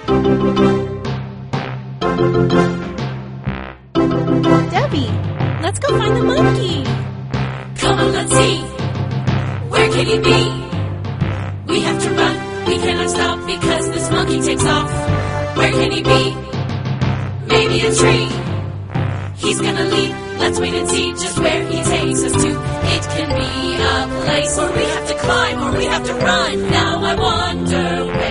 Debbie, let's go find the monkey. Come on, let's see. Where can he be? We have to run. We cannot stop because this monkey takes off. Where can he be? Maybe a tree. He's gonna leap. Let's wait and see just where he takes us to. It can be a place where we have to climb or we have to run. Now I wonder where